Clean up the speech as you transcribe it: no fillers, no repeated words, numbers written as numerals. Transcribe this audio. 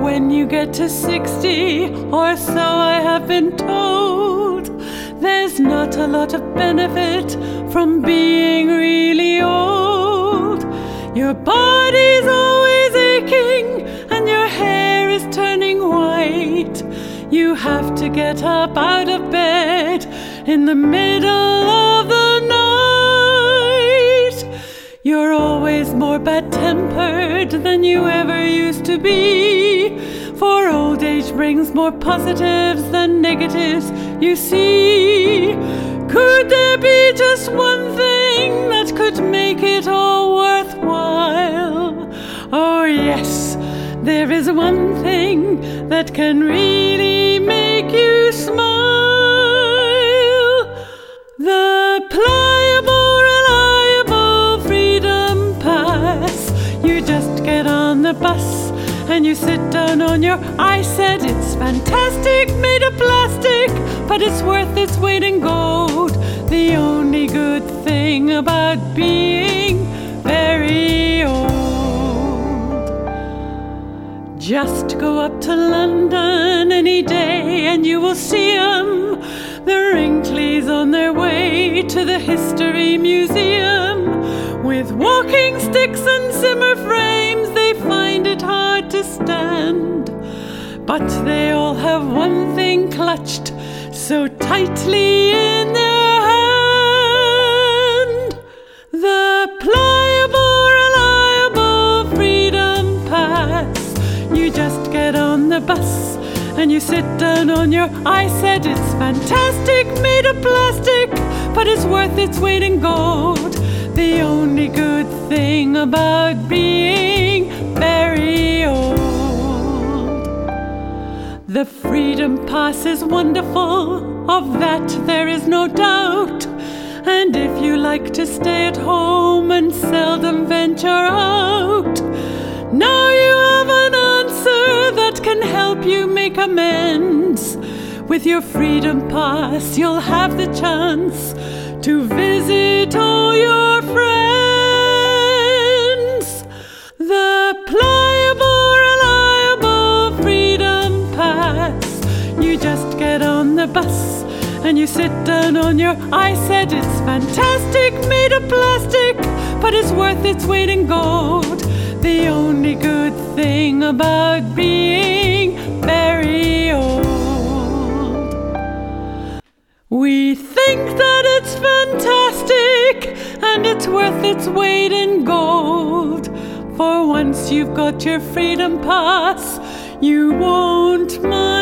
when you get to 60, or so I have been told, there's not a lot of benefit from being really old. Your body's always aching and your hair is turning white. You have to get up out of bed in the middle of the night. You're always more bad-tempered than you ever used to be, for old age brings more positives than negatives, you see. Could there be just one thing that could make it all worthwhile? Oh yes, there is one thing that can really make you smile. The pliable, reliable Freedom Pass. You just get on the bus and you sit down on your iSet. It's fantastic, made of plastic, but it's worth its weight in gold. The only good thing about being very old. Just go up to London any day and you will see 'em, the Wrinkleys on their way to the History Museum. With walking sticks and Zimmer frames, they find it hard to stand. But they all have one thing clutched so tightly in their hand. The pliable, reliable Freedom Pass. You just get on the bus and you sit down on your iSet. It's fantastic, made of plastic, but it's worth its weight in gold. The only good thing about being very old. The Freedom Pass is wonderful, of that there is no doubt. And if you like to stay at home and seldom venture out, now you have an answer that can help you make amends. With your Freedom Pass, you'll have the chance to visit all your friends. The pliable, reliable Freedom Pass. You just get on the bus and you sit down on your iSet. It's fantastic, made of plastic, but it's worth its weight in gold. The only good thing about being very old. We think that it's fantastic and it's worth its weight in gold. For once you've got your Freedom Pass, you won't mind.